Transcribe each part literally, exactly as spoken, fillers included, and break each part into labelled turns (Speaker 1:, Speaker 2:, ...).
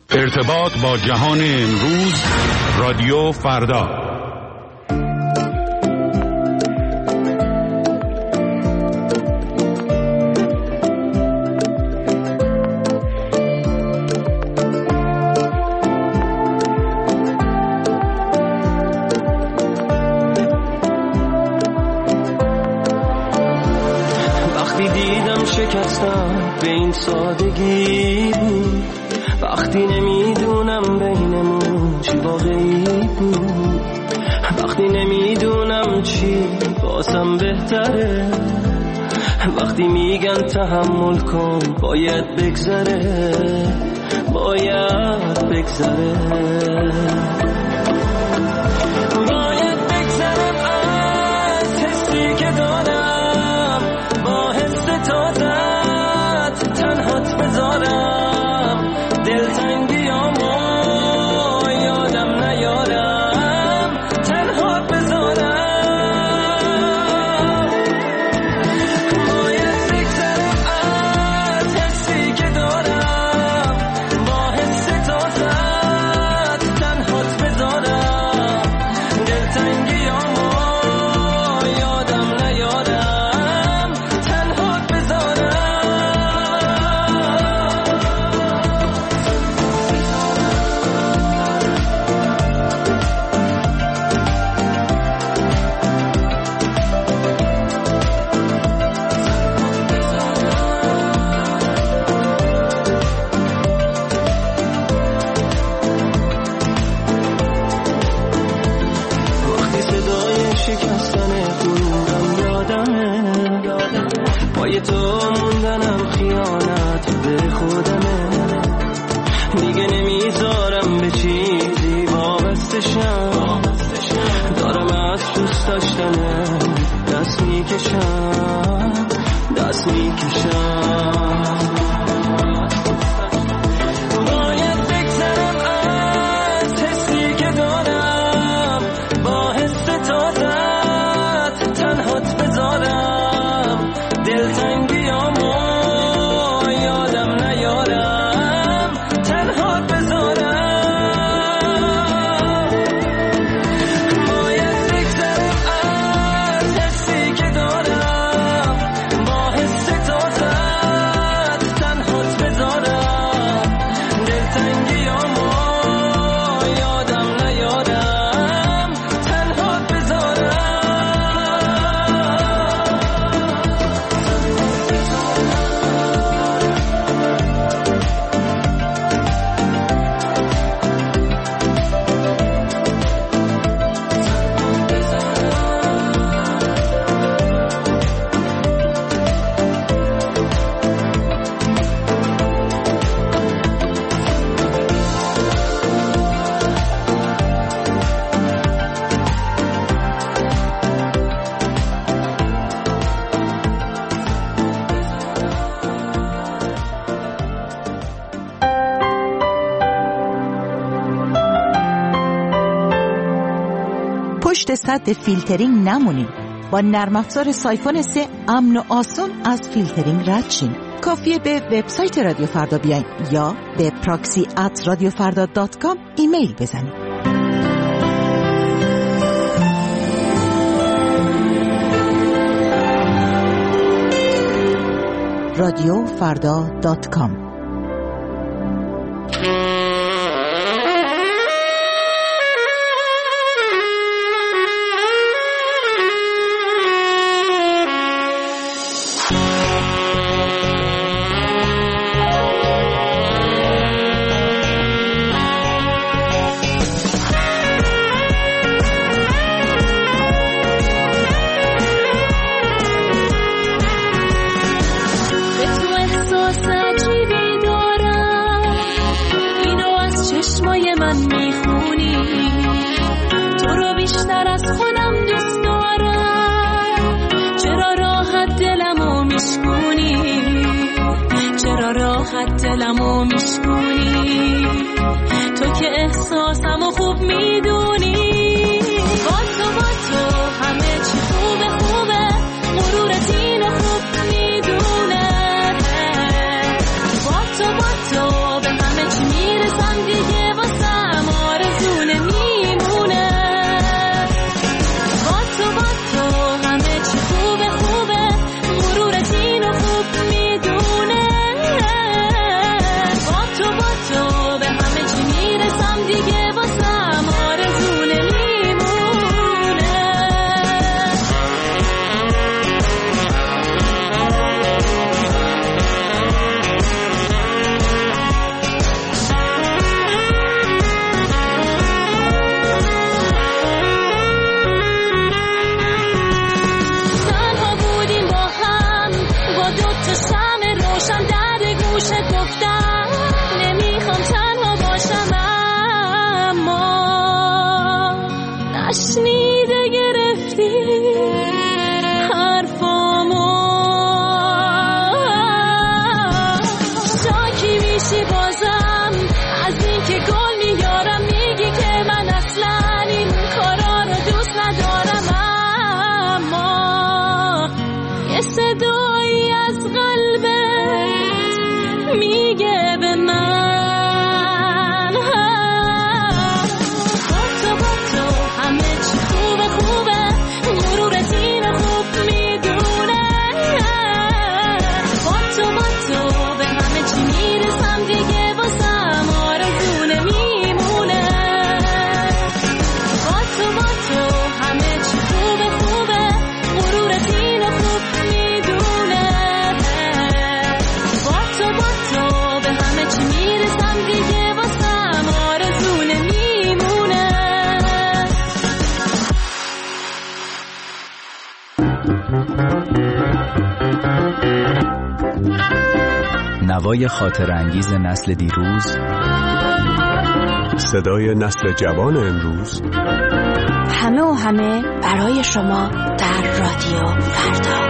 Speaker 1: ارتباط با جهان امروز، رادیو فردا.
Speaker 2: وقتی دیدم شکستم به این سادگی بود، وقتی نمیدونم بینمون چی واقعی بود، وقتی نمیدونم چی بازم بهتره، وقتی میگن تحمل کن باید بگذره، باید بگذره، باید بگذرم از حسی که دارم، با حس تازت تنهات بذارم، دلتنگیامو یادم نیارم، تنها بذارم، باید بگذرم از حسی که دارم، با حس تازت تنهات بذارم، دلتنگیامو یادم نیارم، تنها بذارم. وقتی صدای شکستن خونم یادمه، پای تو موندنم خیانت به خودمه، دیگه نمیذارم به چیزی وابسته شم، دارم از دوست داشتنه دست میکشم، دست میکشم، باید بگذرم از حسی که دارم، با حس تازت تنهات بذارم، دلتنگیامو یادم نیارم، تنها بذارم، باید بگذرم از حسی که دارم، با حس تازت تنهات بذارم، دلتنگیامو یادم نیارم، تنها بذارم.
Speaker 3: پشت سد فیلترینگ نمونین. با نرم افزار سایفون سه امن و آسون از فیلترینگ رد شین. کافیه به وبسایت رادیو فردا بیاین یا به پراکسی ات رادیو فردا دات کام ایمیل بزنید. رادیو فردا دات کام.
Speaker 4: دلمو میشکنی تو که احساسمو خوب میدونی با تو با تو همه چی خوبه خوبه مرورت اینو خوب میدونه با تو با تو به همه چی میرسم به من. با تو با تو همه چی خوبه خوبه، مرورت اینو خوب میدونه. با تو با تو به همه چی میرسم دیگه، واسم آرزونه میمونه. با تو با تو همه چی خوبه خوبه، مرورت اینو خوب میدونه. با تو با تو به همه چی میرسم دیگه، واسم آرزونه میمونه.
Speaker 5: نوای خاطر انگیز نسل دیروز،
Speaker 6: صدای نسل جوان امروز،
Speaker 7: همه و همه برای شما در رادیو فردا.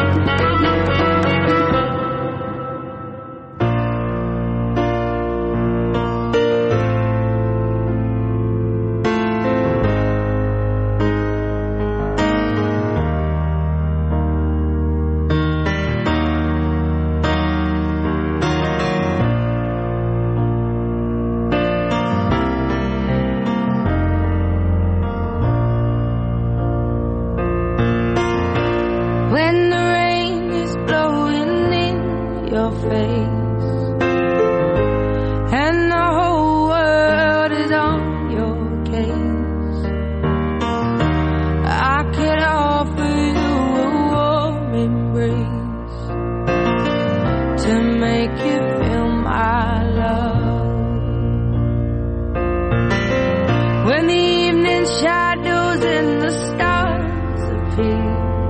Speaker 2: When the rain is blowing in your face and the whole world is on your case, I could offer you a warm embrace to make you feel my love. When the evening shadows and the stars appear,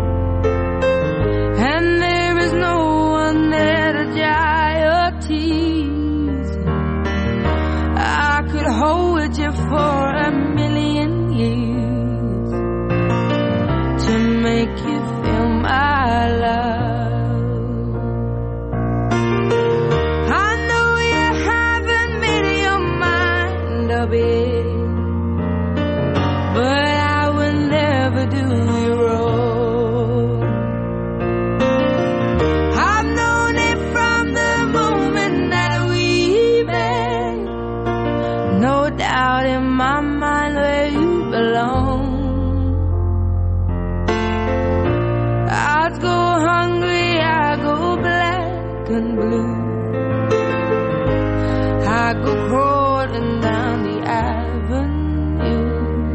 Speaker 2: and there is no one there to dry your tears, I could hold you for a million years to make you feel my love. I know you haven't made your mind up yet, but I will never do you wrong. I've known it from the moment that we met, no doubt in my mind where you belong. I'd go hungry, I go black and blue, I go crawling down the avenue.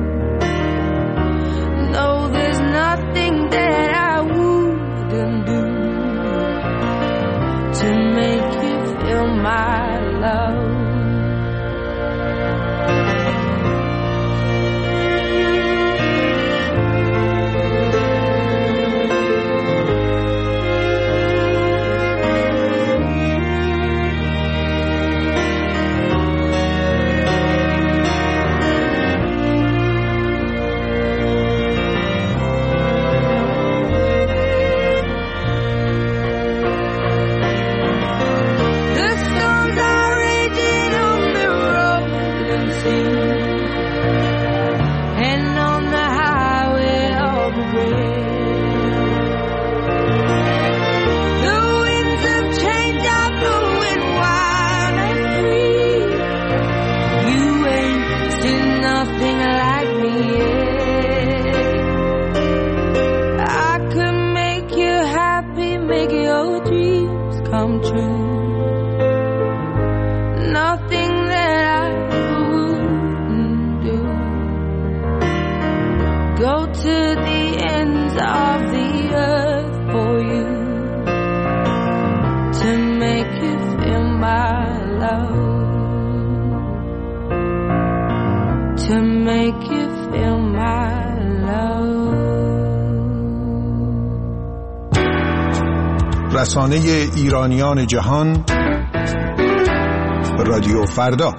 Speaker 2: No, there's nothing that I wouldn't do to make you feel my love. The storms are raging on the rolling sea, and on the highway of regret. The winds of change are blowing wild and free. You ain't seen nothing like me yet. I could make you happy, make your dreams come true. Nothing that I wouldn't do. Go to the ends of the earth for you to make you feel my love, to make you feel my love.
Speaker 8: رسانه ایرانیان جهان، رادیو فردا.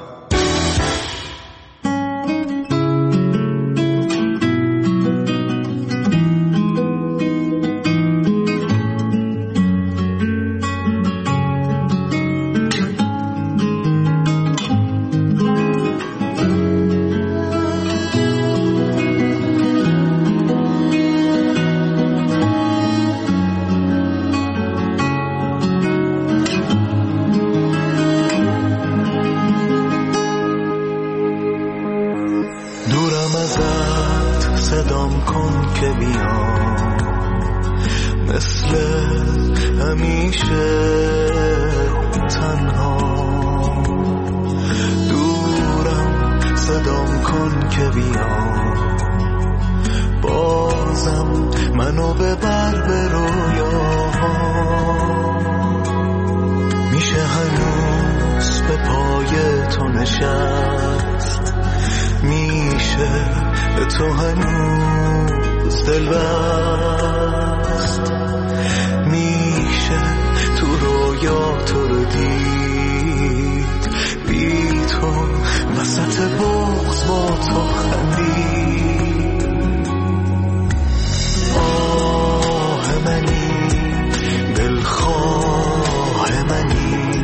Speaker 9: که بیام مثل همیشه تنها دورم صدام کن که بیام بازم منو ببر به رویاها میشه هنوز به پای تو نشست میشه به تو هنوز دل بست میشه تو رویا تو رو دید بی تو وسط بغض با تو خندید آه منی دلخواه منی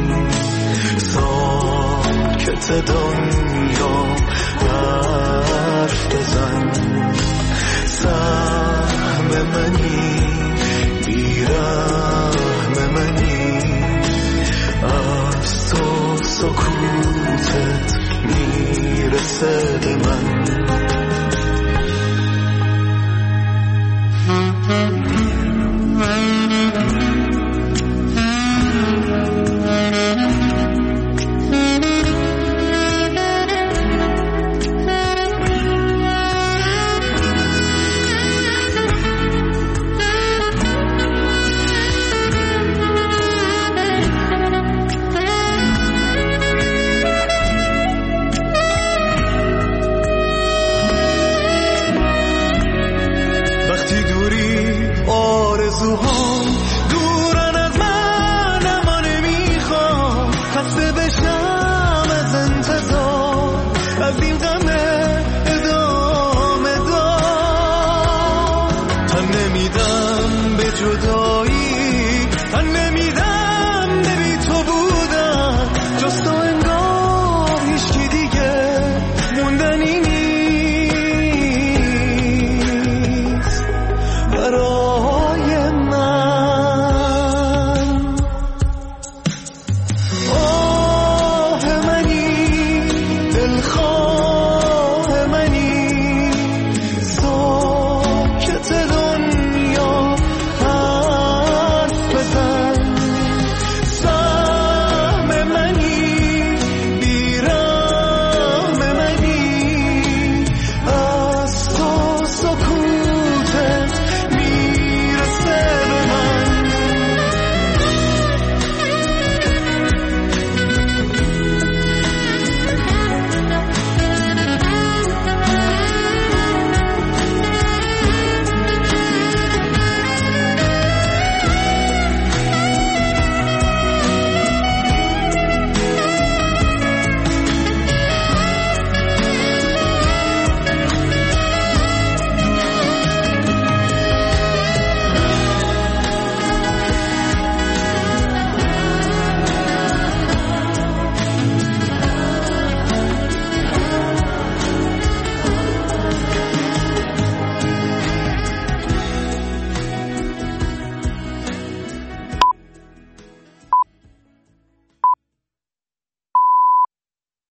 Speaker 9: ساکت دنیا حرف بزن سهم منی بیرحم منی از تو سکوتت میرسه به من آرزوها